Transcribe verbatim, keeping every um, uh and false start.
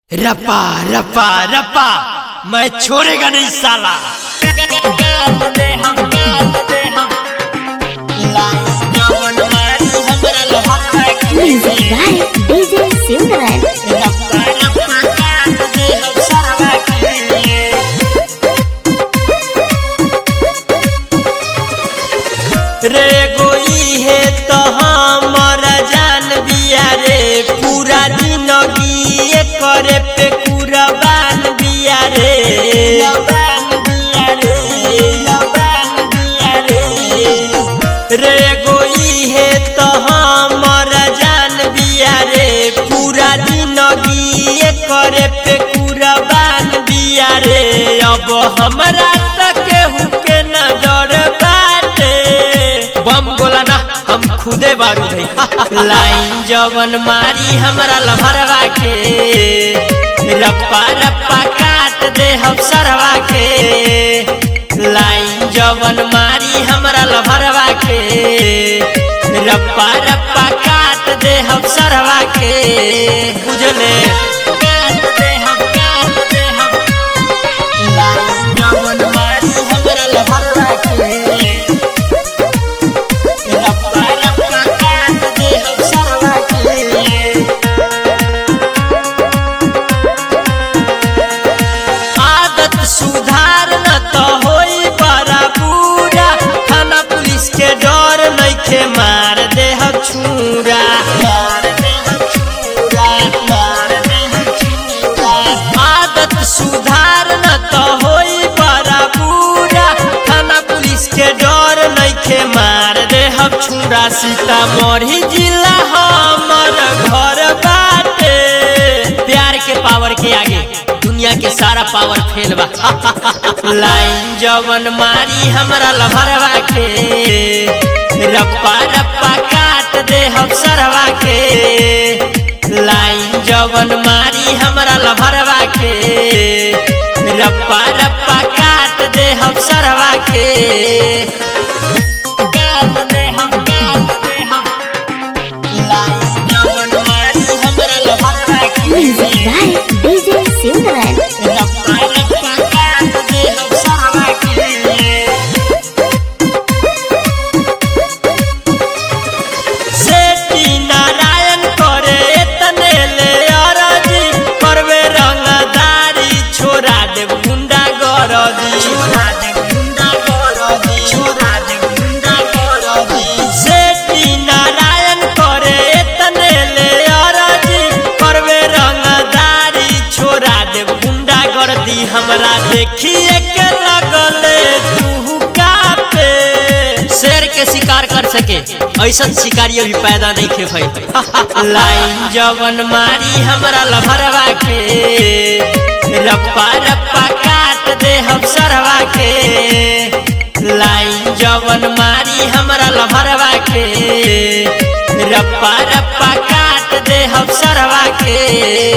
रपा रपा रपा मैं छोड़ेगा नहीं साला। Music by D J Simran. रे गोई है तो हमर जान बिया रे, पूरा जिंदगी करे पे कुर्बान बिया रे, कुर्बान बिया रे, कुर्बान बिया रे। रे गोई है तो हमर जान बिया रे, पूरा जिंदगी करे पे कुर्बान बिया रे। अब हमरा तक के न डर बाटे, बम गोला ना हम खुदे बारूद है। लाइन जवन मारी हमरा लभरवा के, रप्पा रप्पा काट दे हम सरवा के। लाइन जवन मारी हमरा लभरवा के, रप्पा रप्पा काट दे हम सरवा के। बुझले काट दे हम, काट दे हम। लाइन जवन मारी हमरा लभरवा के, सुधार न तो होई बड़ा बुरा, थाना पुलिस के डर नइखे मार दे हम छुरा, मार दे हम छुरा, मार दे हम छुरा। आदत सुधार न तो होई बड़ा बुरा, थाना पुलिस के डर नइखे मार दे हम छुरा। सीतामढ़ी जिला हमर घर बाटे, प्यार के पावर के आगे दुनिया के सारा पावर फेल बा। लाइन जवन मारी हमरा लभरवा के, रप्पा रप्पा काट दे हम सरवा के। लाइन जवन मारी हमरा लभरवा के, रप्पा रप्पा काट दे हम सरवा के। काट दे हम, काट दे हम। लाइन जवन मारी हमरा लभरवा के, Music by D J Simran. हमरा देखिए के लगले तू कापे, शेर के शिकार कर सके ऐसा शिकारी अभी पैदा नहीं खे भाई। लाइन जवन मारी हमरा लभरवा के, रप्पा रप्पा काट दे हम सरवा के। लाइन जवन मारी हमरा लभरवा के, रप्पा रप्पा काट दे हम सरवा के।